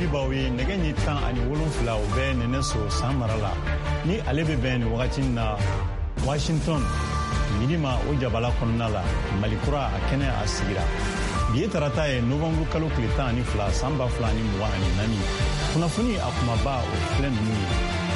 foli b'aw ye nɛgɛ ɲɛ 17 o bɛ nɛnɛ so san mara la ni ale bɛ bɛn nin wagati na Washington midi ma o jabala kɔnɔna la Mali kura a kɛnɛ a sigira bi ye tarata ye novembre kalo tile 12 san 2024 kunnafoni a kumaba o filɛ ninnu ye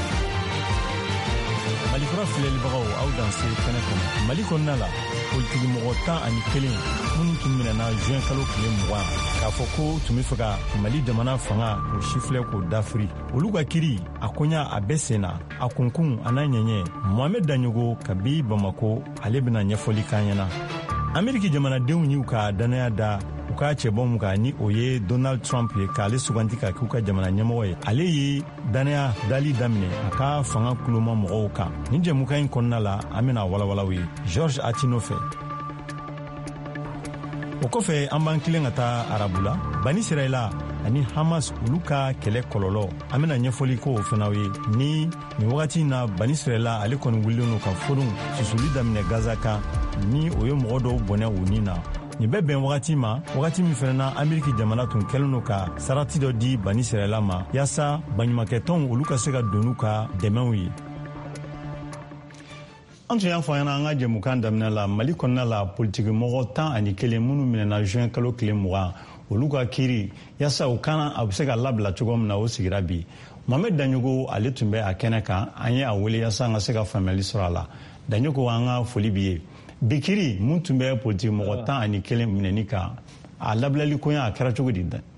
Mali kura filɛlibagaw aw danse kɛnɛ kɔnɔ Mali kɔnɔna la politiki mɔgɔ 11 minnu tun minɛna juin kalo tile 20 k'a fɔ ko tun bɛ fɛ ka Mali jamana fanga o sifilɛ k'o dafiri olu ka kiri a koɲa a bɛɛ senna a kunkun a n'a ɲɛɲɛ Mohamed Daɲogo kabi Bamako ale bɛna ɲɛfɔli k'an ɲɛna Ameriki jamanadenw y'u ka danaya da u ka cɛbɔ mun kan ni o ye Donald Trump ye k'ale suganti ka k'u ka jamana ɲɛmɔgɔ ye ale ye danaya dali daminɛ a ka fanga kuloma mɔgɔw kan ni jɛmukan in kɔnɔna la an bɛna walawalaw ye George Atino fɛ o kɔfɛ an b'an kilen ka taa arabu la Bani Israila ani Hamas olu ka kɛlɛ kɔlɔlɔ an bɛna ɲɛfɔli ko o fanaw ye ni nin wagati na Bani Israila ale kɔni wulilen no ka fɔdun susuli daminɛ Gaza kan ni o ye mɔgɔ dɔw bɔnɛ u ni na nin bɛ bɛn wagati ma wagati min fana na Ameriki jamana tun kɛlen no ka sarati dɔ di Bani Israila ma yaasa baɲumankɛtɔnw olu ka se ka don n'u ka dɛmɛw ye an tun y'a fɔ an ka jɛmukan daminɛ la Mali kɔnɔna la politiki mɔgɔ 11 minnu minɛna juin kalo tile 20 olu ka kiri yaasa u kana a bɛ se ka labila cogo min na o sigira bi Mohamed Daɲogo ale tun bɛ a kɛnɛ kan an ye a wele yaasa an ka se ka faamuyali sɔrɔ a la Daɲogo an ka foli b'i ye bi kiri mun tun bɛ politiki mɔgɔ 11 minɛni kan a labilali koɲa a kɛra cogo di da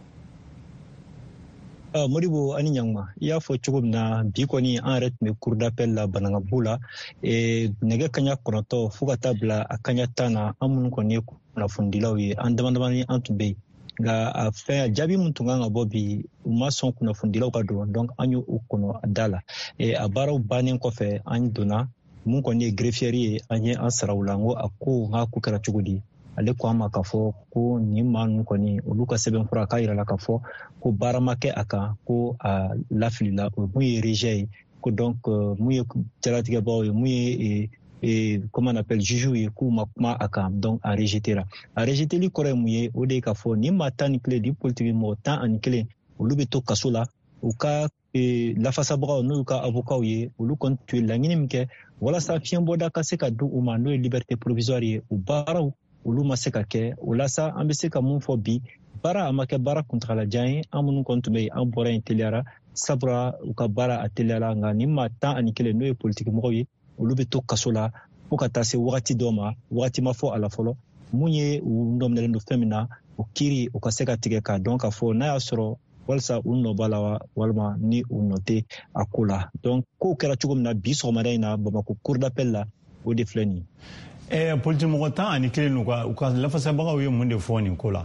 Modibo ani ɲangma I y'a fɔ cogo min na bi kɔni an yɛrɛ tun bɛ cour d'appel la Banangabu la nɛgɛ kaɲa 9 fo ka taa bila a kaɲa 10 na an minnu kɔni ye kunnafonidilaw ye an damadamani an tun bɛ yen nka a fɛn jaabi min tun kan ka bɔ bi u ma sɔn kunnafonidilaw ka don donc an y'u kɔnɔ a da la a baaraw bannen kɔfɛ an donna mun kɔni ye greffier ye an ye an sara u la n ko a ko n k'a ko kɛra cogo di ale ko an ma k'a fɔ ko nin maa ninnu kɔni olu ka sɛbɛnfura k'a yira la k'a fɔ ko baara ma kɛ a kan ko a lafilila o mun ye rejet ye ko donc mun ye jaratigɛbaw ye mun ye comment on appelle juge ye k'u ma kuma a kan donc a rejetera a rejeteli kɔrɔ ye mun ye o de ye k'a fɔ nin maa 11 di politiki mɔgɔ 11 olu bɛ to kaso la u ka lafasabagaw n'u ka avocat ye olu kɔni tun ye laɲini min kɛ walasa fiɲɛbɔda ka se ka di u ma n'o ye liberté provisoire ye u baaraw olu ma se ka kɛ o la sa an bɛ se ka mun fɔ bi baara a ma kɛ baara kuntagalajan ye an minnu kɔni tun bɛ yen an bɔra yen teliyara sabula u ka baara a teliyara nka nin maa 11 n'o ye politiki mɔgɔw ye olu bɛ to kaso la fo ka taa se wagati dɔ ma wagati ma fɔ a la fɔlɔ mun ye u nɔminɛlen don fɛn min na o kiiri o ka se ka tigɛ k'a dɔn k'a fɔ n'a y'a sɔrɔ walasa u nɔ b'a la wa walima ni u nɔ tɛ a ko la donc kow kɛra cogo min na bi sɔgɔmada in na Bamako cour d'appel la o de filɛ nin ye politiki mɔgɔ 11 u ka lafasabagaw ye mun de fɔ nin ko la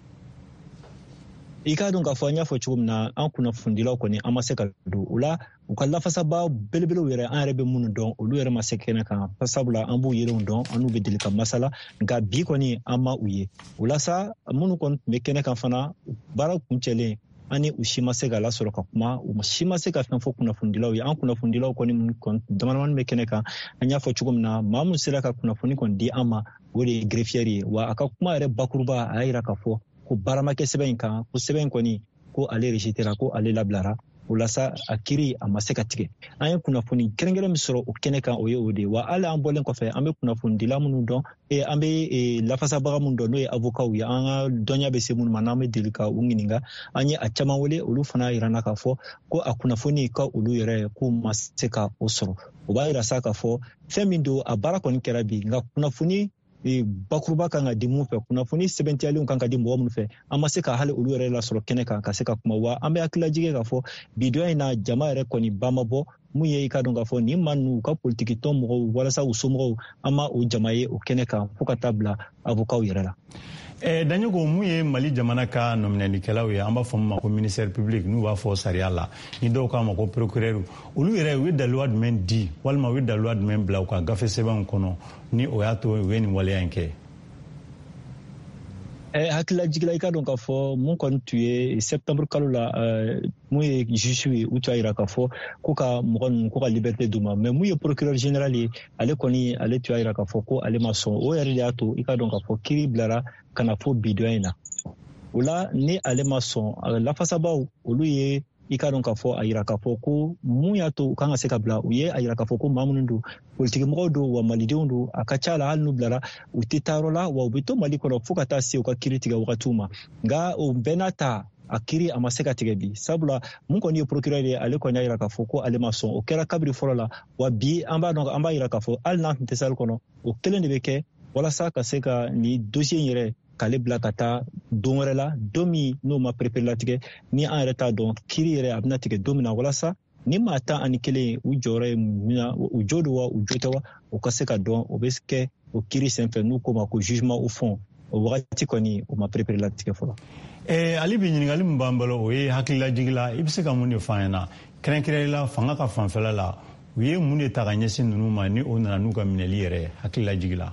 I k'a dɔn k'a fɔ an y'a fɔ cogo min na an kunnafonidilaw kɔni an ma se ka don o la u ka lafasaba belebelew yɛrɛ an yɛrɛ bɛ minnu dɔn olu yɛrɛ ma se kɛnɛ kan sabula an b'u yelenw dɔn an n'u bɛ deli ka masala nka bi kɔni an ma u ye o la sa minnu kɔni tun bɛ kɛnɛ kan fana baara kuncɛlen ani u si ma se ka lasɔrɔ ka kuma u si ma se ka fɛn fɔ kunnafonidilaw ye an kunnafonidilaw kɔni damadamani bɛ kɛnɛ kan an y'a fɔ cogo min na maa min sera ka kunnafoni kɔni di an ma o de ye greffier ye wa a ka kuma yɛrɛ bakuruba a y'a yira k'a fɔ ko baara ma kɛ sɛbɛn in kan ko sɛbɛn in kɔni ko ale rejetera ko ale labilara o la sa a kiri a ma se ka tigɛ an ye kunnafoni kɛrɛnkɛrɛn min sɔrɔ o kɛnɛ kan o ye o de ye wa hali an bɔlen kɔfɛ an bɛ kunnafonidila minnu dɔn an bɛ lafasabaga minnu dɔn n'o ye avocat ye an ka dɔnniya bɛ se minnu ma n'an bɛ deli ka u ɲininka an ye a caman wele olu fana y'a yirana k'a fɔ ko a kunnafoni ka olu yɛrɛ k'u ma se ka o sɔrɔ o b'a yira sa k'a fɔ fɛn min don a baara kɔni kɛra bi nka kunnafoni bakuruba kan ka di mun fɛ kunnafoni sɛbɛntiyalenw kan ka di mɔgɔ minnu fɛ an ma se ka hali olu yɛrɛ lasɔrɔ kɛnɛ kan ka se ka kuma wa an bɛ hakililajigɛ k'a fɔ bidɔn in na jama yɛrɛ kɔni ba ma bɔ mun ye I ka dɔn k'a fɔ nin maa ninnu u ka politiki tɔn mɔgɔw walasa u somɔgɔw an ma o jama ye o kɛnɛ kan fo ka taa bila avocat yɛrɛ la Daɲogo mun ye Mali jamana ka nɔminɛlikɛlaw ye an b'a fɔ min ma ko ministère public n'u b'a fɔ sariya la ni dɔw k'a ma ko procureur olu yɛrɛ u ye daliluwa jumɛn di walima u ye daliluwa jumɛn bila u ka gafe sɛbɛnw kɔnɔ ni o y'a to u ye nin waleya in kɛ hakililajigila I ka dɔn k'a fɔ mun kɔni tun ye septembre kalo la mun ye juge ye u tun y'a yira k'a fɔ ko ka mɔgɔ ninnu ko ka liberté d'u ma mais mun ye procureur général ye ale kɔni ale tun y'a yira k'a fɔ ko ale ma sɔn o yɛrɛ de y'a to I ka dɔn k'a fɔ kiiri bilara ka na fɔ bidɔn in na o la ni ale ma sɔn lafasabaw olu ye i ka dɔn k'a fɔ a yira k'a fɔ ko mun y'a to u kan ka se ka bila u ye a yira k'a fɔ ko maa minnu don politikimɔgɔw don wa malidenw don a ka ca la hali n'u bilara u tɛ taa yɔrɔ la wa u bɛ to mali kɔnɔ fo ka taa se u ka kiiri tigɛ wagatiw ma nka o bɛɛ n'a ta a kiiri a ma se ka tigɛ bi sabula mun kɔni ye procureur ye ale kɔni y'a yira k'a fɔ ko ale ma sɔn o kɛra kabiri fɔlɔ la wa bi an b'a dɔn an b'a yira k'a fɔ hali n'a tun tɛ sali kɔnɔ o kelen de bɛ kɛ walasa ka se ka nin dossier in yɛrɛ k'ale bila ka taa don wɛrɛ la don min n'o ma perepere latigɛ ni an yɛrɛ t'a dɔn kiiri yɛrɛ a bɛna tigɛ don min na walasa ni maa 11 u jɔyɔrɔ ye mina u jo don wa u jo tɛ wa u ka se ka dɔn o bɛ kɛ o kiiri senfɛ n'u ko ma ko jugement au fond o wagati kɔni o ma perepere latigɛ fɔlɔ. Ali bi ɲininkali min b'an bolo o ye hakililajigi la i bɛ se ka mun de fɔ an ɲɛna kɛrɛnkɛrɛnnenya la fanga ka fanfɛla la u ye mun de ta ka ɲɛsin ninnu ma ni o nana n'u ka minɛli yɛrɛ hakililajigi la.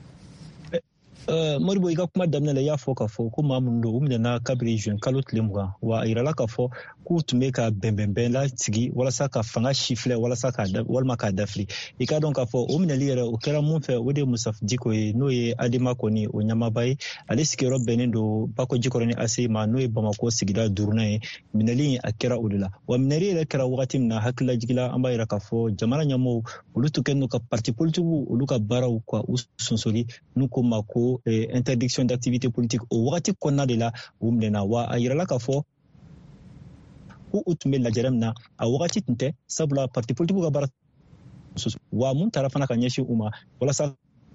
Moribo i ka kuma daminɛ la i y'a fɔ k'a fɔ ko maa minnu don u minɛna kabiri juin kalo tile 20 wa a yirala k'a fɔ k'u tun bɛ ka bɛnbɛnbɛn la sigi walasa ka fanga sifilɛ walasa walima k'a dafiri i ka dɔn k'a fɔ o minɛli yɛrɛ o kɛra mun fɛ o de ye Musa Diko ye n'o ye Adema kɔni o ɲamaba ye ale sigiyɔrɔ bɛnnen don Bako Jikɔrɔ ni ACI ma n'o ye Bamako sigida 4nan ye minɛli a kɛra o de la wa minɛli yɛrɛ kɛra wagati min na hakililajigila an b'a yira k'a fɔ jamana ɲɛmɔgɔw olu tun kɛlen don ka parti politiques olu ka baaraw ka u sonsori n'u ko ma ko interdiction d'activité politique o wagati kɔnɔna de la u minɛna wa a yirala k'a fɔ ko u tun bɛ lajɛrɛ min na a wagati tun tɛ sabula parti politique ka baara wa mun taara fana ka ɲɛsin u ma walasa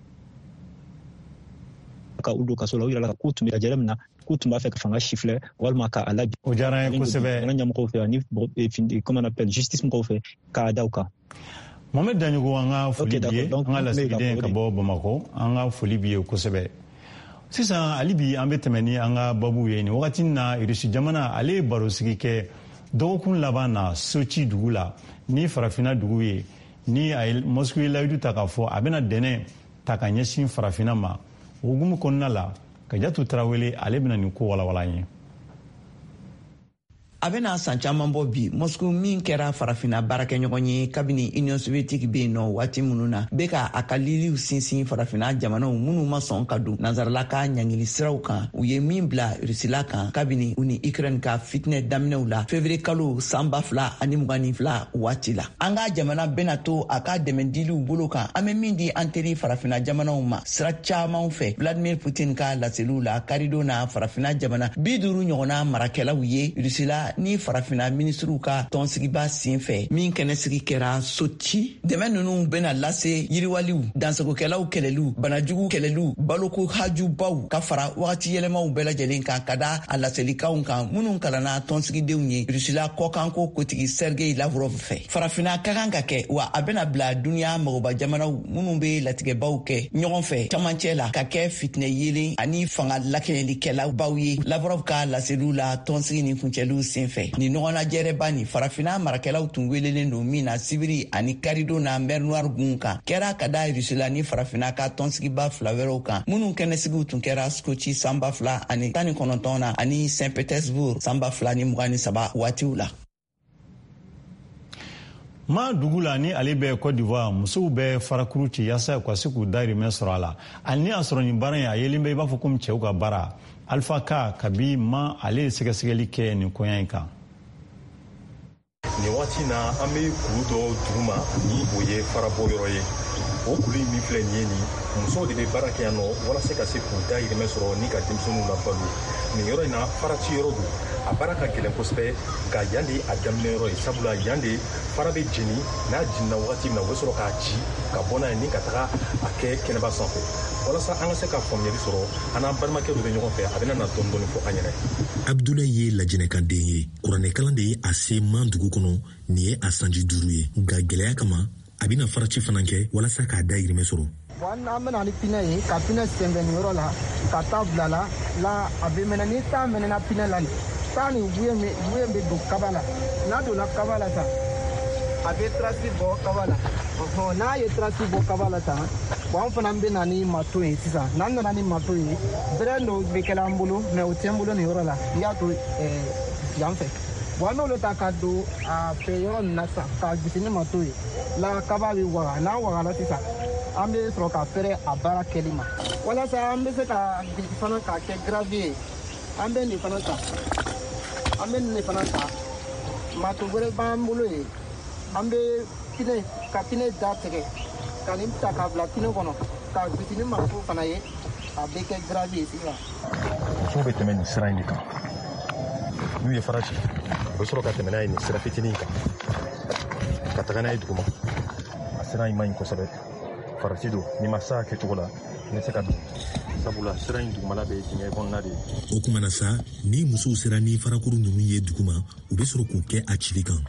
ka u don kaso la u yirala k'u tun bɛ lajɛrɛ min na k'u tun b'a fɛ ka fanga sifilɛ walima ka a labi o diyara n ye kosɛbɛ jamana ɲɛmɔgɔw fɛ ani comment on appelle justice mɔgɔw fɛ k'a da u kan. Mohamed Daɲogo an ka foli b'i ye an ka lasigiden ka bɔ Bamako an ka foli b'i ye kosɛbɛ sisan hali bi an bɛ tɛmɛ ni an ka babu ye nin wagati na Irisi jamana ale ye barosigi kɛ dɔgɔkun laban na Sochi dugu la ni farafinna dugu ye ni a ye Moscou ye layidu ta k'a fɔ a bɛna dɛnɛ ta ka ɲɛsin farafinna ma o hukumu kɔnɔna la Kajatu Tarawele ale bɛna nin ko walawala an ye. A bɛna san caman bɔ bi Moscou min kɛra farafina baarakɛɲɔgɔn ye kabini Union Soviétique bɛ yen nɔ waati minnu na bɛ ka a ka liliw sinsin farafina jamanaw minnu ma sɔn ka don nansarala ka ɲangili siraw kan u ye min bila Rusila kan kabini u ni Ukraine ka fitinɛ daminɛw la février kalo san 2022 waati la. An ka jamana bɛna to a ka dɛmɛ diliw bolo kan an bɛ min di an teri farafina jamanaw ma sira caman fɛ Vladimir Poutine ka laseliw la karido na farafina jamana 50 ɲɔgɔnna marakɛlaw ye Rusila ni farafina ministriw ka tɔnsigiba senfɛ min kɛnɛsigi kɛra Sochi dɛmɛ ninnu bɛna lase yiriwaliw dansagokɛlaw kɛlɛliw banajugu kɛlɛliw baloko hajubaw ka fara wagati yɛlɛmaw bɛɛ lajɛlen kan ka da a laselikaw kan minnu kalanna tɔnsigidenw ye Rusila kɔkanko kotigi Sergei Lavrov fɛ farafina ka kan ka kɛ wa a bɛna bila duniya magoba jamanaw minnu bɛ latigɛbaw kɛ ɲɔgɔn fɛ camancɛ la ka kɛ fitinɛ yelen ani fanga lakɛɲɛlikɛlaw ye Lavrov ka laseliw la tɔnsigi ni kuncɛliw senfɛ ni ɲɔgɔnnajɛrɛba ni farafina marakɛlaw tun welelen don min na sibiri ani karido na mer noir gun kan kɛra ka da Rusila ni farafina ka tɔnsigiba fila wɛrɛw kan minnu kɛnɛsigiw tun kɛra Sochi san 2019 na ani Saint Petersburg san 2023 waatiw la. Ma dugu la ni ale bɛ Côte d'Ivoire musow bɛ farakuru ci yaasa ka se k'u dahirimɛ sɔrɔ a la hali ni y'a sɔrɔ nin baara in a yelen bɛ i b'a fɔ komi cɛw ka baara Alpha Ka kabi ma ale sɛgɛsɛgɛli kɛ nin koɲa in kan. Nin waati na an bɛ kuru dɔ dugu ma ni o ye farabɔ yɔrɔ ye o kuru in min filɛ nin ye nin musow de bɛ baara kɛ yan nɔ walasa ka se k'u dahirimɛ sɔrɔ ni ka denmisɛnninw labalo nin yɔrɔ in na farati yɔrɔ don a baara ka gɛlɛn kosɛbɛ nka yan de a daminɛ yɔrɔ ye sabula yan de fara bɛ jeni n'a jenina wagati min na o bɛ sɔrɔ k'a ci ka bɔ n'a ye ni ka taga a kɛ kɛnɛba sanfɛ walasa an ka se ka faamuyali sɔrɔ an n'an balimakɛ dɔ bɛ ɲɔgɔn fɛ a bɛna na dɔɔni dɔɔni fɔ an ɲɛna. Abdoulaye ye lajɛnɛkanden ye kuranɛkalan de ye a se man dugu kɔnɔ nin ye a sanji 5 ye nka gɛlɛya kama a bɛna faraci fana kɛ walasa k'a dahirimɛ sɔrɔ. An bɛna ni pinɛ ye ka pinɛ sɛnbɛn nin yɔrɔ la ka taa bila la a bɛ mɛnɛ ni taa mɛnɛna pinɛ la taa ni buye bɛ don kaba la n'a donna kaba la tan a bɛ trasi bɔ kaba la n'a ye trasi bɔ kaba la tan an fana bɛ na ni mato ye sisan n'an nana ni mato ye bɛrɛ dɔw bɛ kɛ an bolo mɛ o tɛ n bolo nin yɔrɔ la i y'a to yan fɛ an n'olu ta ka don a fɛ yɔrɔ nin na sisan k'a gosi ni mato ye la kaba bɛ waga n'a wagala sisan an bɛ sɔrɔ ka fɛrɛ a baara kɛli ma walasa an bɛ se ka fana k'a kɛ gravier ye an bɛ nin fana ta mato wɛrɛ b'an bolo ye an bɛ ka pinɛ da tigɛ ka nin ta k'a bila pinɛ kɔnɔ ka gosi ni marito fana ye a bɛ kɛ garabi ye sisan. musow bɛ tɛmɛ nin sira in de kan n'u ye fara ci u bɛ sɔrɔ ka tɛmɛ n'a ye nin sira fitinin kan ka taga n'a ye duguma a sira in man ɲi kosɛbɛ farati don n'i ma sa kɛcogo la i bɛ se ka don sabula sira in dugumala bɛ dingɛ kɔnɔna de ye. o tuma na sa ni musow sera ni farakuru ninnu ye duguma u bɛ sɔrɔ k'u kɛ a cili kan.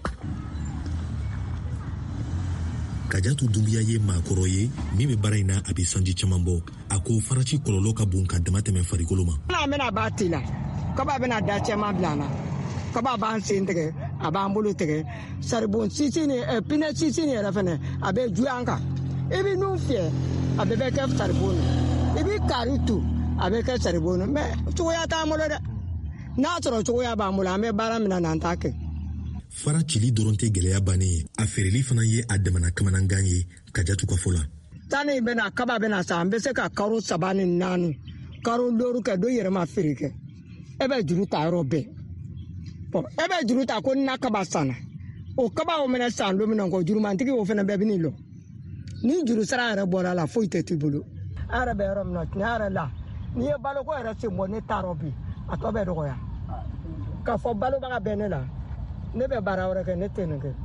Kajatu Dumbuya ye maakɔrɔ ye min bɛ baara in na a bɛ sanji caman bɔ a ko faraci kɔlɔlɔ ka bon ka dama tɛmɛ farikolo ma. N'a bɛna b'a ti la kaba bɛna da cɛman bila an na kaba b'an sen tigɛ a b'an bolo tigɛ saribon sisi ni pinɛ sisi ni yɛrɛ fɛnɛ a bɛ juguya an kan i bɛ nun fiyɛ a bɛɛ bɛ kɛ saribon na i bɛ kari tu a bɛ kɛ saribon na mɛ cogoya t'an bolo dɛ n'a sɔrɔ cogoya b'an bolo an bɛ baara min na n'an t'a kɛ. Fara cili dɔrɔn tɛ gɛlɛya bannen ye a feereli fana ye a damana kamanagan ye Kajatu ka fɔ la. Tani bɛna kaba bɛna sa an bɛ se ka karo 3 ni 4 karo 5 kɛ do yɛrɛ ma feere kɛ e bɛ juru ta yɔrɔ bɛɛ e bɛ juru ta ko na kaba sanna o kaba o mɛnɛ san don min na ko jurumantigi o fana bɛɛ bɛ ni lɔ ni juru sara yɛrɛ bɔra la foyi tɛ t'i bolo a yɛrɛ bɛ yɔrɔ min na tiɲɛ yɛrɛ la n'i ye baloko yɛrɛ sen bɔ ne taarɔ bi a tɔ bɛ dɔgɔya k'a fɔ balobaga bɛ ne la ne bɛ baara wɛrɛ kɛ ne tɛ nin kɛ.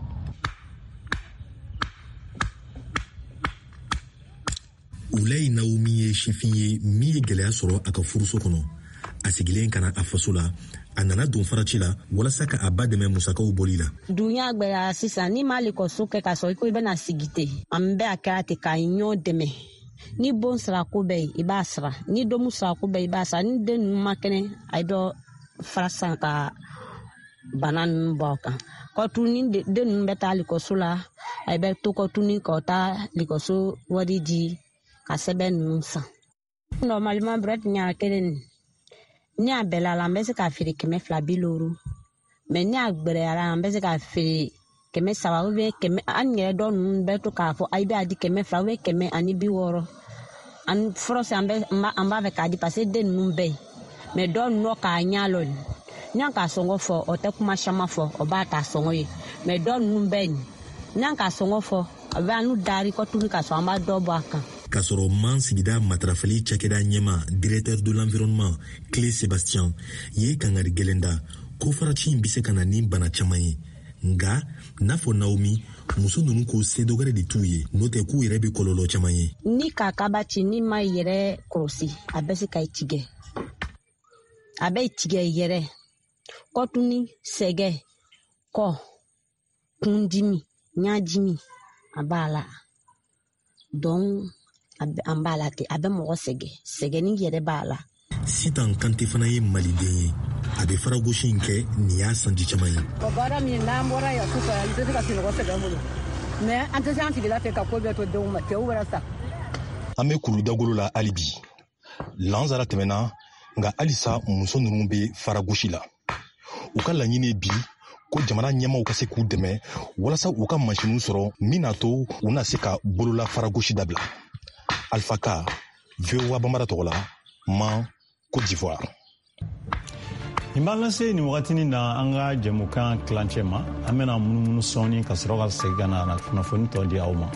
Ulayi Naomi ye sifin ye min ye gɛlɛya sɔrɔ a ka furuso kɔnɔ a sigilen kana a faso la a nana don faraci la walasa ka a ba dɛmɛ musakaw bɔli la. Dunya gbɛra sisan ni ma lekɔso kɛ ka sɔrɔ i ko i bɛna sigi ten an bɛ a kɛ a ten ka ɲɔgɔn dɛmɛ ni bon sarako bɛ yen i b'a sara ni domu sarako bɛ yen i b'a sara ni den ninnu ma kɛnɛ a ye dɔ fara san ka bana ninnu bɔ a kan kɔtuni den ninnu bɛ taa lekɔso la a bɛ to kɔtuni ka taa lekɔso wari di ka sɛbɛn ninnu san. Normalement brɛt ɲa kelen ni a bɛɛ la an bɛ se k'a feere 250 mais ni a gbɛrɛyara an bɛ se k'a feere 300 ou bien 100 an yɛrɛ dɔ ninnu bɛ to k'a fɔ ayi bɛ a di 200 ou bien 160 an fɔlɔ an b'a fɛ k'a di parce que den ninnu bɛ yen mais dɔ ninnu k'a ɲa lɔ n'an k'a sɔngɔ fɔ o tɛ kuma caman fɔ o b'a ta sɔngɔ ye mais dɔ ninnu bɛ yen n'an k'a sɔngɔ fɔ a bɛ anu dari kɔtuni ka sɔrɔ an b'a dɔ bɔ a kan. K'a sɔrɔ man sigida matarafali cakɛda ɲɛma directeur de l'environnement Clé Sébastien ye kangari gɛlɛn da ko faraci in bɛ se ka na ni bana caman ye nka n'a fɔ Naomi muso ninnu ko se dɔgɔrɛ de t'u ye n'o tɛ k'u yɛrɛ bɛ kɔlɔlɔ caman ye. Ni k'a kaba ci ni ma yɛrɛ kɔlɔsi a bɛ se ka i tigɛ a bɛ tigɛ yɛrɛ kɔtuni sɛgɛ kɔ kundimi ɲajimi a b'a la donc an b'a la ten a bɛ mɔgɔ sɛgɛnni yɛrɛ b'a la. Sitan Kante fana ye maliden ye a bɛ faragosi in kɛ nin y'a sanji caman ye. O baara min n'an bɔra yan su fɛ an tɛ se ka sunɔgɔ sɛbɛn bolo mais an tɛ se an sigila fɛ ka ko bɛɛ to denw ma cɛw wɛrɛ sa. An bɛ kulu dagolo la hali bi lansara tɛmɛna nka halisa muso ninnu bɛ faragosi la u ka laɲini bi ko jamana ɲɛmaw ka se k'u dɛmɛ walasa u ka masiniw sɔrɔ min n'a to u na se ka bolola faragosi dabila. Alpha K, VOA Bambara tɔgɔ la, Man, Côte d'Ivoire. Nin b'an lase nin wagatinin na an ka jɛmukan tilancɛ ma an bɛna munumunu sɔɔni ka sɔrɔ ka segin ka na kunnafoni tɔ di aw ma.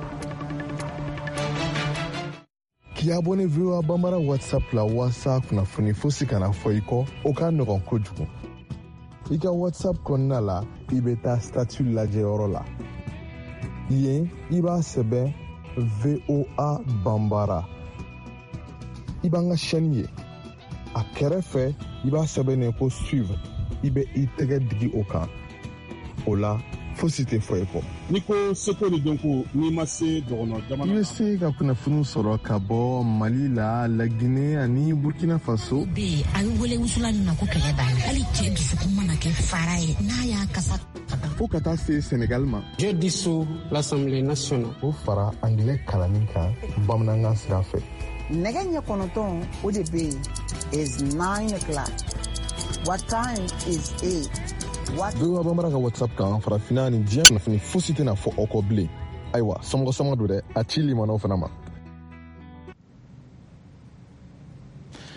K'i abonné VOA Bambara WhatsApp la walasa kunnafoni fosi kana fɔ i kɔ o ka nɔgɔn kojugu. I ka WhatsApp kɔnɔna la i bɛ taa statut lajɛ yɔrɔ la yen i b'a sɛbɛn VOA Bambara i b'an ka chaîne ye a kɛrɛfɛ i b'a sɛbɛnnen ko suivre i bɛ i tɛgɛ digi o kan o la fosi tɛ fɔ i kɔ. Ni ko seko ni dɔnko n'i ma se dɔgɔnɔ jamana. I bɛ se ka kunnafoni sɔrɔ ka bɔ Mali la, Laginɛ ani Burkina Faso. Bi a bɛ wele wusula nin na ko kɛlɛ banna hali cɛ dusukun mana kɛ fara ye n'a y'a kasa. Fo ka taa se Sénégal ma. Je dissous l'Assemblée nationale. O fara anglais kalanni kan bamanankan sira fɛ. Nɛgɛ ɲɛ 9 o de bɛ yen is 9 o'clock. What time is 8? VOA Bambara ka WhatsApp kan farafina ni diɲɛ kunnafoni fosi tɛna fɔ aw kɔ bilen. Ayiwa somɔgɔ don dɛ a ci limanaw fana ma.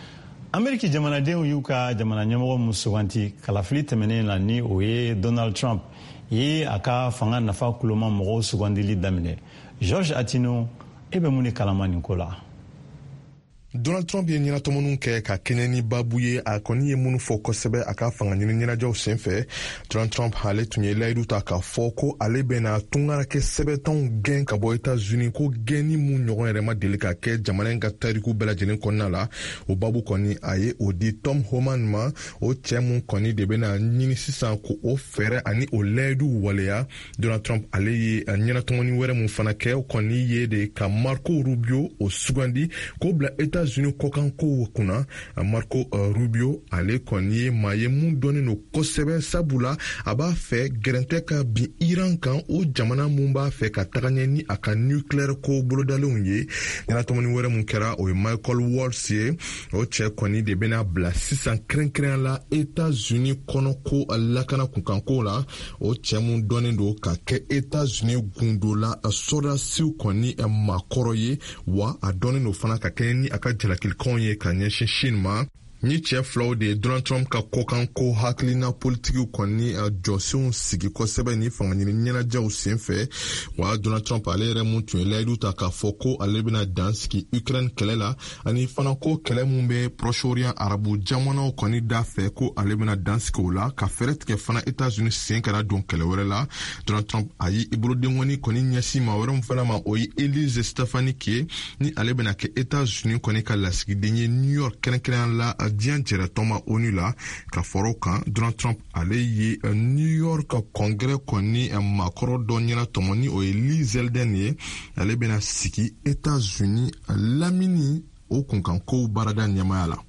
Ameriki jamanadenw y'u ka jamana ɲɛmɔgɔ min suganti kalafili tɛmɛnen na ni o ye Donald Trump ye a ka fanga nafa kuloma mɔgɔw sugandili daminɛ. George Atino e bɛ mun ni kalama nin ko la? Donald Trump ye ɲɛnatɔmɔniw kɛ ka kɛɲɛ ni babu ye a kɔni ye minnu fɔ kosɛbɛ a ka fanga ɲini ɲɛnajɛw senfɛ. Donald Trump ale tun ye layidu ta k'a fɔ ko ale bɛna tungara kɛ sɛbɛtanw gɛn ka bɔ États-Unis ko gɛnni mun ɲɔgɔn yɛrɛ ma deli ka kɛ jamana in ka tariku bɛɛ lajɛlen kɔnɔna la. O babu kɔni a ye o di Tom Homan ma. O cɛ mun kɔni de bɛna ɲini sisan ko o fɛɛrɛ ani o layidu waleya. Donald Trump ale ye ɲɛnatɔmɔni wɛrɛ mun fana kɛ o kɔni ye de ka Marco Rubio o sugandi k'o bila États-Unis kɔkan kow kunna. Marco Rubio ale kɔni ye maa ye mun dɔnnen no kosɛbɛ sabula a b'a fɛ gɛrɛntɛ ka bin Iran kan o jamana mun b'a fɛ ka taga ɲɛ ni a ka nucléaire ko bolodalenw ye. ɲɛnatɔmɔni wɛrɛ mun kɛra o ye Michael Waltz ye. O cɛ kɔni de bɛna bila sisan kɛrɛnkɛrɛnya la États-Unis kɔnɔ ko lakana kunkanko la. O cɛ mun dɔnnen do ka kɛ États-Unis gundo la sɔrɔdasiw kɔni makɔrɔ ye wa a dɔnnen do fana ka kɛ ni a ka jalakilikanw ye ka ɲɛsin Chine ma. Ni cɛ filaw de Donald Trump ka kɔkan ko hakilina politikiw kɔni jɔsenw sigi kosɛbɛ ni fanga ɲini ɲɛnajɛw senfɛ. Wa Donald Trump ale yɛrɛ mun tun ye layidu ta k'a fɔ ko ale bɛna dan sigi Ukraine kɛlɛ la ani fana ko kɛlɛ mun bɛ Proche-Orient arabu jamanaw kɔni da fɛ ko ale bɛna dan sigi o la ka fɛrɛ tigɛ fana États-Unis sen kana don kɛlɛ wɛrɛ la. Donald Trump a ye ibolodengɔni kɔni ɲɛsin maa wɛrɛ mun fana ma o ye Elise Stefanik ye ni ale bɛna kɛ États-Unis kɔni ka lasigiden ye New York kɛrɛnkɛrɛnya la diɲɛ jɛrɛtɔma ONU la. Ka fɔrɔ kan Donald Trump ale ye New York congrès kɔni makɔrɔ dɔ ɲɛnatɔmɔ ni o ye Lee Zeldin ye. Ale bɛna sigi États-Unis lamini o kunkankow baarada ɲɛmaya la.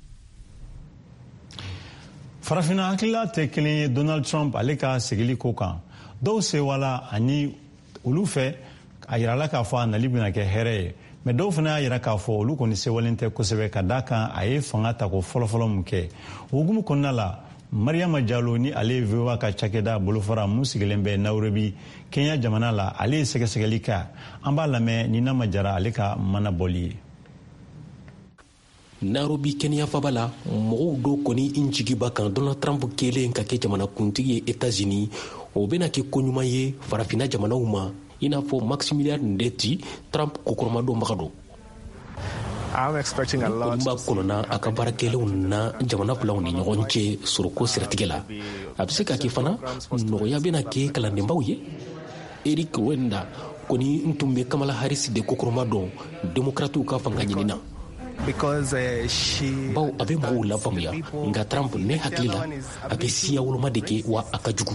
Farafina hakilila tɛ kelen ye Donald Trump ale ka segili ko kan. Dɔw sewala ani olu fɛ a yirala k'a fɔ a nali bɛna kɛ hɛrɛ ye. Mais dɔw fana y'a yira k'a fɔ olu kɔni sewalen tɛ kosɛbɛ ka d'a kan a ye fanga ta ko fɔlɔfɔlɔ mun kɛ. O hukumu kɔnɔna la Mariama Diallo ni ale ye VOA ka cakɛda bolofara mun sigilen bɛ Nairobi Kenya jamana la ale ye sɛgɛsɛgɛli kɛ. An b'a lamɛn ni Nama Jara ale ka mana bɔli ye. Nairobi Kenya faba la mɔgɔw dɔw kɔni injigiba kan Donald Trump kelen ka kɛ jamana kuntigi ye États-Unis o bɛna kɛ ko ɲuman ye farafina jamanaw ma. I n'a fɔ Maximilian Ndeti Trump kokoromado magado. I'm expecting a lot. Ba kolona a ka baarakɛlaw na jamana filaw ni ɲɔgɔn cɛ soroko siratigɛ la. A bɛ se ka kɛ fana nɔgɔya bɛna kɛ kalandenbaw ye. Eric Wenda kɔni n tun bɛ Kamala Harris de kokoromado démocrates ka fanga ɲini na. Because baw a bɛ mɔgɔw lafaamuya nka Trump ne hakili la a bɛ siya woloma de kɛ wa a ka jugu.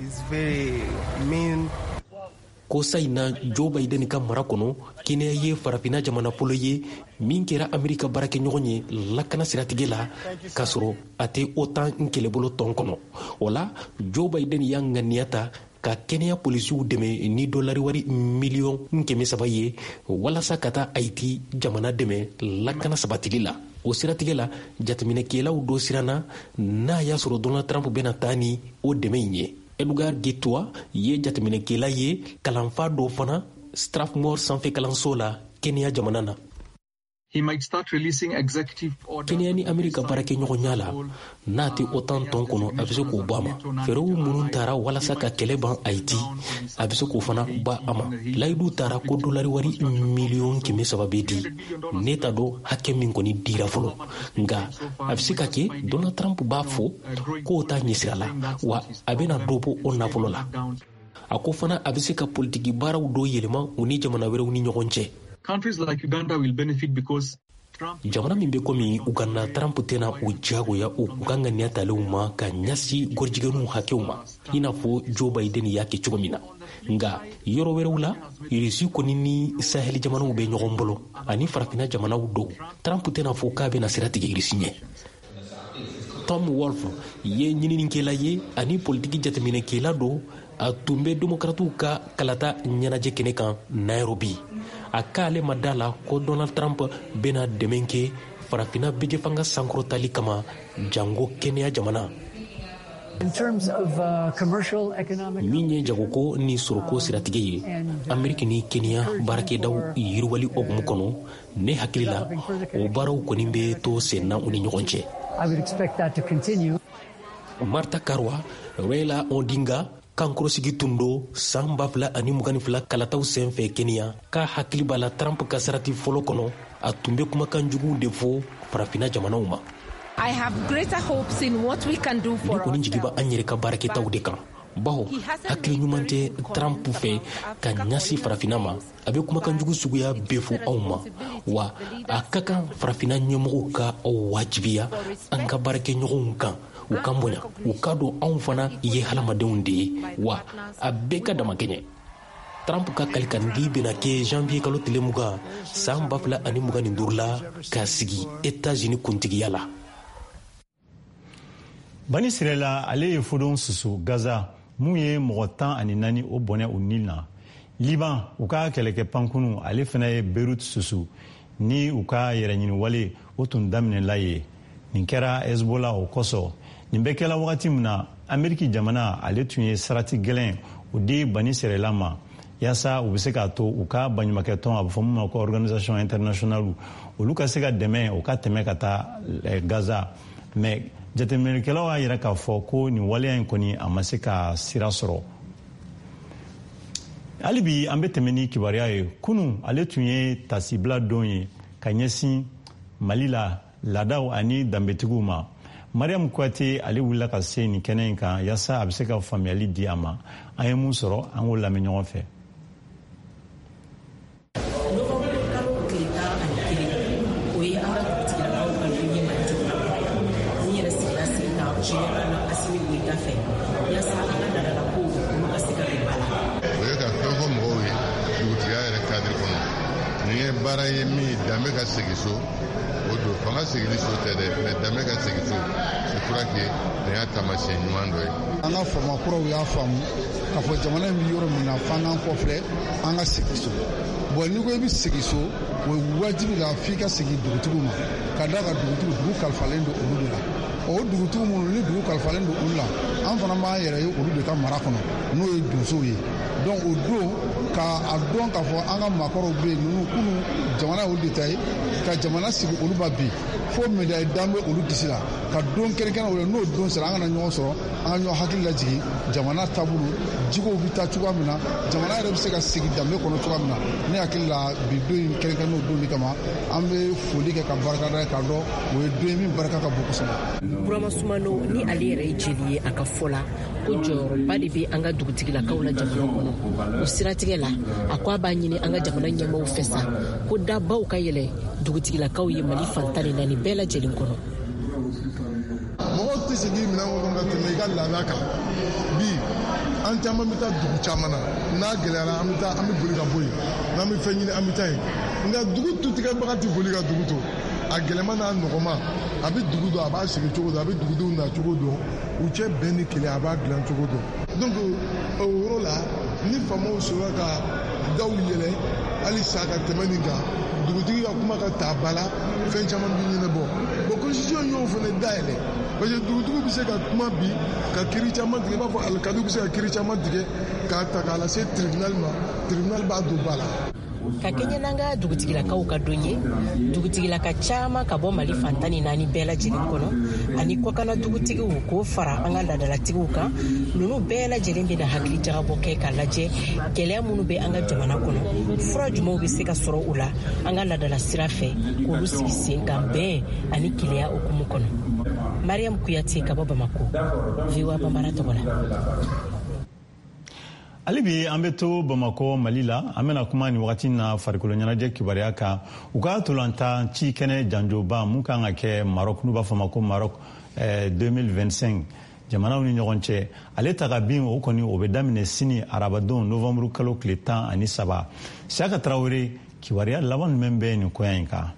Ko sayina Joe Biden ka mara kɔnɔ Kenya ye farafina jamana fɔlɔ ye min kɛra Amerika baarakɛɲɔgɔn ye lakana siratigɛ la k'a sɔrɔ a tɛ OTAN kɛlɛbolo tɔn kɔnɔ. O la Joe Biden y'a ŋaniya ta ka Kenya polisiw dɛmɛ ni $3 miliyɔn 300 ye walasa ka taa Haiti jamana dɛmɛ lakana sabatili la. O siratigɛ la jateminɛkɛlaw dɔ siranna n'a y'a sɔrɔ Donald Trump bɛna taa ni o dɛmɛ in ye. Edgar Gitwa ye jateminɛkɛla ye kalanfa dɔ fana Strathmore sanfɛ kalanso la Kenya jamana na. Kenya ni Amerika baarakɛɲɔgɔnya la n'a tɛ OTAN tɔn kɔnɔ a bɛ se k'o bɔ a ma. Fɛɛrɛw minnu taara walasa ka kɛlɛ ban Haiti a bɛ se k'o fana ba a ma. Layidu taara ko $3 miliyɔn 300 bɛ di. Ne t'a dɔn hakɛ min kɔni dira fɔlɔ nka a bɛ se ka kɛ Donald Trump b'a fɔ k'o t'a ɲɛsira la wa a bɛna dɔ bɔ o nafolo la. A ko fana a bɛ se ka politiki baaraw dɔ yɛlɛma u ni jamana wɛrɛw ni ɲɔgɔn cɛ. Countries like Uganda will benefit because jamana min bɛ komi Uganda Trump tɛna o jagoya u ka ŋaniya talenw ma ka ɲasi gɔrijigɛnuw hakɛw ma i n'a fɔ Joe Biden y'a kɛ cogo min na. Nga yɔrɔ wɛrɛw la Irisi kɔni ni Sahel jamanaw bɛ ɲɔgɔn bolo ani farafina jamanaw dɔw Trump tɛna fɔ k'a bɛna sira tigɛ Irisi ɲɛ. Tom Wolf ye ɲininikɛla ye ani politiki jateminɛkɛla dɔ a tun bɛ démocrates ka kalata ɲɛnajɛ kɛnɛ kan Nairobi. A k'ale ma da la ko Donald Trump bɛna dɛmɛ kɛ farafina bɛjɛfanga sankɔrɔtali kama jango Kenya jamana. min ye jagoko ni soroko siratigɛ ye Ameriki ni Kenya baarakɛdaw yiriwali hokumu kɔnɔ ne hakili la o baaraw kɔni bɛ to sen na u ni ɲɔgɔn cɛ. Marta Karwa, Raila Odinga, Kankorosigi Tundo, san 2022 kalataw senfɛ Kenya ka hakili b'a la Trump ka sarati fɔlɔ kɔnɔ a tun bɛ kumakan jugu de fɔ farafina jamanaw ma. I have greater hopes in what we can do for ourselves. Ni kɔni jigi b'a an yɛrɛ ka baarakɛtaw de kan. Bawo hakili ɲuman tɛ Trump fɛ ka ɲasi farafina ma a bɛ kumakan jugu suguya bɛɛ fɔ aw ma wa a ka kan farafina ɲɛmɔgɔw ka aw wajibiya an ka baarakɛɲɔgɔnw kan u kan bonya u ka don anw fana ye hadamadenw de ye wa a bɛɛ ka dama kɛɲɛ. Trump ka kalikandi bɛna kɛ janvier kalo tile 20 san 2025 la ka sigi États-Unis kuntigiya la. Bani Sirela ale ye fodon susu Gaza mun ye mɔgɔ 14 o bɔnɛ o Nil na. Liban u ka kɛlɛkɛ pankunu ale fana ye Beirut susu ni u ka yɛrɛɲini wale o tun daminɛla ye. Nin kɛra Hezbollah o kɔsɔ. Nin bɛ kɛla wagati min na Ameriki jamana ale tun ye sarati gɛlɛn o di Bani Sirela ma yasa u bɛ se k'a to u ka baɲumankɛtɔn a bɛ fɔ mun ma ko organisation internationale olu ka se ka dɛmɛ o ka tɛmɛ ka taa Gaza mais jateminɛkɛlaw y'a yira k'a fɔ ko nin waleya in kɔni a ma se ka sira sɔrɔ. Hali bi an bɛ tɛmɛ ni kibaruya ye kunun ale tun ye tasibila don ye ka ɲɛsin Mali la laadaw ani danbetigiw ma. Mariam Kouyaté ale wulila ka se nin kɛnɛ in kan yasa a bɛ se ka faamuyali di a ma. An ye mun sɔrɔ an k'o lamɛn ɲɔgɔn fɛ. Baara ye min danbe ka segin so o don fanga seginni so tɛ dɛ mais danbe ka segin so je crois que nin y'a taamasiyɛn ɲuman dɔ ye. An ka famakuraw y'a faamu k'a fɔ jamana in bɛ yɔrɔ min na f'an k'an kɔfilɛ an ka segin so bon n'i ko i bɛ segin so o ye wajibi la f'i ka segin dugutigiw ma ka d'a kan dugu kalifalen don olu de la o dugutigiw minnu ni dugu kalifalen don olu la an fana b'an yɛrɛ ye olu de ka mara kɔnɔ n'o ye donsow ye donc o don k'a dɔn k'a fɔ an ka maakɔrɔw bɛ yen ninnu kunu jamana olu de ta ye ka jamana sigi olu ba bi fo médaille d'an bɛ olu disi la ka don kɛrɛnkɛrɛn o la n'o don sera an kana ɲɔgɔn sɔrɔ an ka ɲɔgɔn hakili lajigin jamana taabolo jigow bɛ taa cogoya min na jamana yɛrɛ bɛ se ka sigi danbe kɔnɔ cogoya min na ne hakili la bi don in kɛrɛnkɛrɛn n'o don de kama an bɛ foli kɛ ka barika da ye k'a dɔn o ye don ye min barika ka bon kosɛbɛ. Burama Sumano ni ale yɛrɛ ye jeli ye a ka fɔ la ko jɔyɔrɔba de bɛ an ka dugutigilakaw la jamana kɔnɔ o siratigɛ la a ko a b'a ɲini an ka jamana ɲɛmaaw fɛ sa ko dabaw ka yɛlɛ dugutigilakaw ye Mali fantan ni naani bɛɛ lajɛlen kɔnɔ. Mɔgɔw tɛ segin minɛn kɔnɔ ka tɛmɛ i ka laada kan bi an caman bɛ taa dugu caman na n'a gɛlɛyara an bɛ boli ka bɔ yen n'an bɛ fɛn ɲini an bɛ taa yen nka dugu tutigɛbaga tɛ boli ka dugu to a gɛlɛma n'a nɔgɔma a bɛ dugu dɔn a b'a sigi cogo dɔn a bɛ dugudenw na cogo dɔn u cɛ bɛn ni kelen a b'a dilan cogo dɔn donc o yɔrɔ la ni faamaw sɔrɔ ka daw yɛlɛ hali sa ka tɛmɛ nin kan dugutigi ka kuma ka ta ba la fɛn caman bɛ ɲɛnabɔ bon constitution y'o fana dayɛlɛ parce que dugutigi bɛ se ka kuma bi ka kiiri caman tigɛ i b'a fɔ alikadu bɛ se ka kiiri caman tigɛ k'a ta k'a lase tribunal ma tribunal b'a don ba la. Ka kɛɲɛ n'an ka dugutigilakaw ka don ye dugutigilaka caman ka bɔ Mali fantan ni naani bɛɛ lajɛlen kɔnɔ ani kɔkana dugutigiw k'o fara an ka laadalatigiw kan ninnu bɛɛ lajɛlen bɛna hakili jagabɔ kɛ k'a lajɛ gɛlɛya minnu bɛ an ka jamana kɔnɔ fura jumɛnw bɛ se ka sɔrɔ u la an ka laadala sira fɛ k'olu sigi sen kan bɛn ani keleya okumu kɔnɔ. Mariam Kouyaté ka bɔ Bamako, VOA Bambara tɔgɔ la. Ali bi an bɛ to Bamako Mali la an bɛna kuma ni wagati na farikolo ɲɛnajɛ kibaruya kan u ka tolantan ci kɛnɛ janjoba mun kan ka kɛ Maroc n'u b'a fɔ ma ko Maroc 2025 jamanaw ni ɲɔgɔn cɛ ale taga bin o kɔni o bɛ daminɛ sini arabadon novembre kalo tile 13 Siyaka Tarawele kibaruya laban jumɛn bɛ nin koya in kan.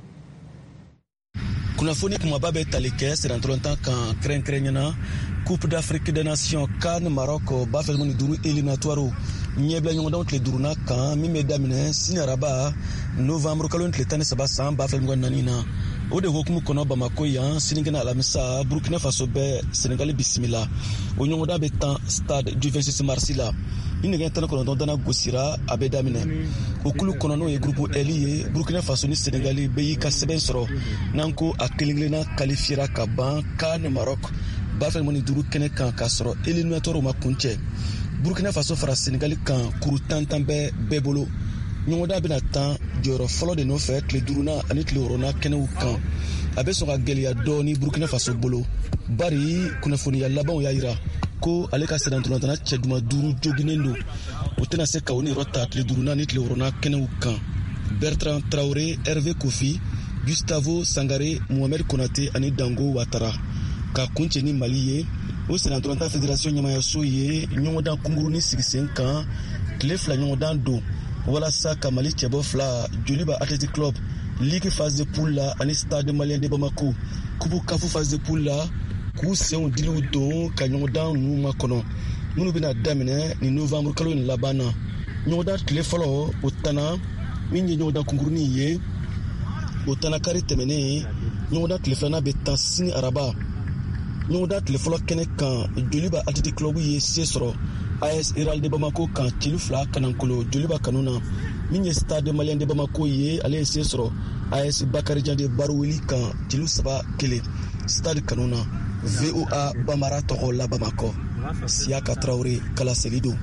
Kunnafoni kumaba bɛ tali kɛ sirantɔlɔntan kan kɛrɛnkɛrɛnɲɛna Coupe d'Afrique des Nations CAN Maroc ba fɛn ni duuru éliminatoire ɲɛbila ɲɔgɔndanw tile duuruna kan min bɛ daminɛ sini araba novembre kalo tile 13 san ba fɛn naani na o de hokumu kɔnɔ Bamako yan sinikɛnɛ alamisa Burkina Faso bɛ Sénégal bisimila o ɲɔgɔndan bɛ tan stade du 26 mars la ni nɛgɛ 19 dana gosira a bɛ daminɛ o kulu kɔnɔ n'o ye groupe L ye Burkina Faso ni Sénégal bɛ y'i ka sɛbɛn sɔrɔ n'an ko a kelen-kelenna qualifiera ka ban CAN Maroc ba25 kɛnɛ kan k'a sɔrɔ éliminateur ma kuncɛ Burkina Faso fara Sénégal kan kuru tantan bɛɛ bolo ɲɔgɔndan bɛna tan jɔyɔrɔ fɔlɔ de nɔfɛ tile 5nan ani tile 6nan kɛnɛw kan a bɛ sɔn ka gɛlɛya dɔɔni Burkina Faso bolo bari kunnafoniya labanw y'a yira ko ale ka sɛnɛntolantana cɛ duma 5 joginen don o tɛna se ka o niyɔrɔ ta tile 5nan ni tile 6nan kɛnɛw kan Bertrand Traoré, Hervé Kofi, Gustavo Sangare, Mohamed Konate ani Dango Ouattara ka kuncɛ ni Mali ye o sɛnɛntolanta fédération ɲɛmayaso ye ɲɔgɔndan kungurunin sigi sen kan tile 2 ɲɔgɔndan don walasa ka Mali cɛbɔ 2 Joliba Athletic Club Ligue phase de poule la ani Stade Malien de Bamako Coupe CAF phase de poule la k'u senw diliw don ka ɲɔgɔndan ninnu makɔnɔ minnu bɛna daminɛ ni novembre kalo in laban na ɲɔgɔndan tile fɔlɔ o tana min ye ɲɔgɔndan kunkurunin ye o tana kari tɛmɛnen ɲɔgɔndan tile 2nan bɛ tan sini araba ɲɔgɔndan tile fɔlɔ kɛnɛ kan Joliba Athletic Club ye se sɔrɔ AS Hiral de Bamako kan cilu 2 kanankolo Joliba kanu na min ye Stade Malien de Bamako ye ale ye se sɔrɔ AS Bakarijan de Baroueli kan cilu 3-1 Stade kanu na VOA Bambara tɔgɔ la Bamako Siaka Traoré Kala Selido.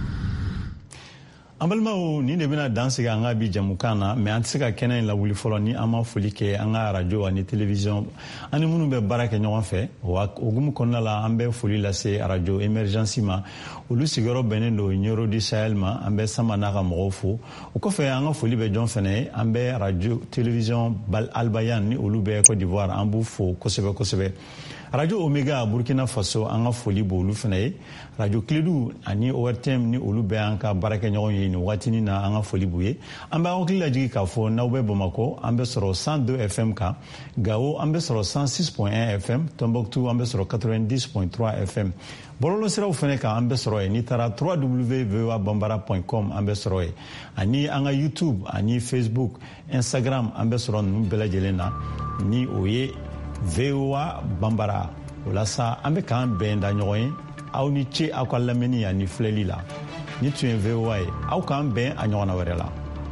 An balimaw ni de bɛna dan sigi an ka bi jamukan na mais an tɛ se ka kɛnɛ in lawuli fɔlɔ ni an ma foli kɛ an ka radio ani télévision ani minnu bɛ baara kɛ ɲɔgɔn fɛ o hukumu kɔnɔna la an bɛ foli lase radio émergence ma olu sigiyɔrɔ bɛnnen don Nioro du Sahel ma an bɛ sama n'a ka mɔgɔw fo o kɔfɛ an ka foli bɛ jɔn fɛnɛ ye an bɛ radio télévision Albayan ni olu bɛ Côte d'Ivoire an b'u fo kosɛbɛ kosɛbɛ radio Omega Burkina Faso an ka foli b'olu fɛnɛ ye radio Clédou ani ORTM ni olu bɛ an ka baarakɛ ɲɔgɔn ye ni waatini na an ka foli b'u ye an bɛ hakili lajigi k'a fɔ n'aw bɛ Bamako an bɛ sɔrɔ 102 FM kan Gao an bɛ sɔrɔ 106.1 FM Tombouctou an bɛ sɔrɔ 90.3 FM bɔlɔlɔ siraw fɛnɛ kan an bɛ sɔrɔ ye n'i taara www.voabambara.com an bɛ sɔrɔ ye ani an ka YouTube ani Facebook Instagram an bɛ sɔrɔ ninnu bɛɛ lajɛlen na ni o ye VOA Bambara walasa an bɛ k'an bɛn da ɲɔgɔn ye aw ni ce aw ka lamɛnni ani filɛli la ni tun ye VOA ye aw k'an bɛn a ɲɔgɔnna wɛrɛ la.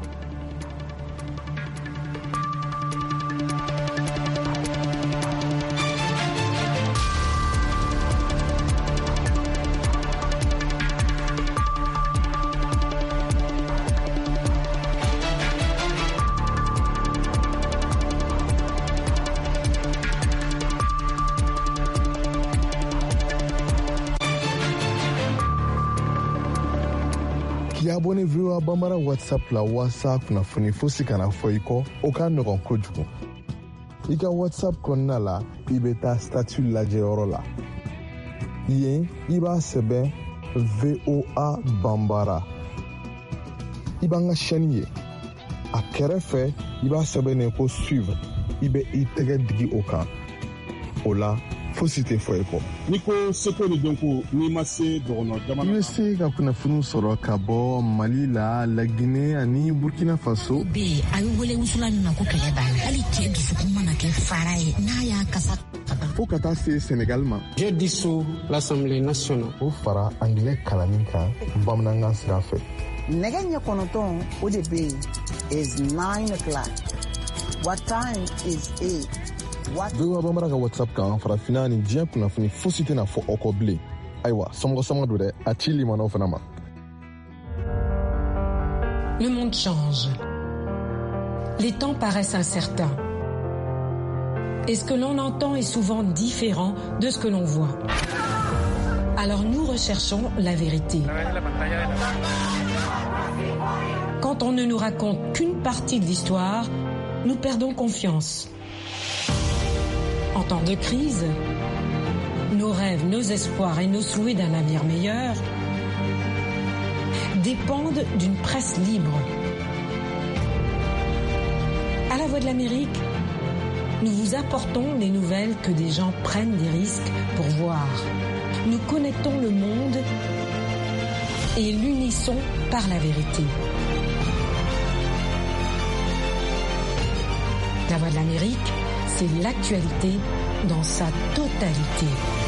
Abonné VOA Bambara WhatsApp la wasa kunnafoni fosi kana fɔ i kɔ o ka nɔgɔn kojugu i ka WhatsApp kɔnɔna la i bɛ taa statut lajɛyɔrɔ la yen i b'a sɛbɛn VOA Bambara i b'an ka chaîne ye a kɛrɛfɛ i b'a sɛbɛnnen ko suivre i bɛ i tɛgɛ digi o kan o la fosi tɛ fɔ i kɔ n'i ko seko ni dɔnko n'i ma se dɔgɔnɔ jamana i bɛ se ka kunnafoni sɔrɔ ka bɔ Mali la Laginɛ ani Burkina Faso bi a bɛ wele wusula min ma ko kɛlɛ banna hali cɛ dusukun mana kɛ fara ye n'a y'a kasa fo ka taa se Sénégal ma j'ai dissous l'Assemblée nationale o fara anglais kalanni kan bamanankan sira fɛ nɛgɛ ɲɛ 9 o de bɛ yen is 9 o'clock what time is 8 VOA Bambara ka WhatsApp kan farafina ni diɲɛ kunnafoni fosi tɛna fɔ aw kɔ bilen ayiwa samɔgɔ don dɛ a ci limanaw fana ma. Le monde change. Les temps paraissent incertains. Et ce que l'on entend est souvent différent de ce que l'on voit. Alors nous recherchons la vérité. Quand on ne nous raconte qu'une partie de l'histoire, nous perdons confiance. En temps de crise, nos rêves, nos espoirs et nos souhaits d'un avenir meilleur dépendent d'une presse libre. À la Voix de l'Amérique, nous vous apportons les nouvelles que des gens prennent des risques pour voir. Nous connectons le monde et l'unissons par la vérité. La Voix de l'Amérique, c'est l'actualité dans sa totalité.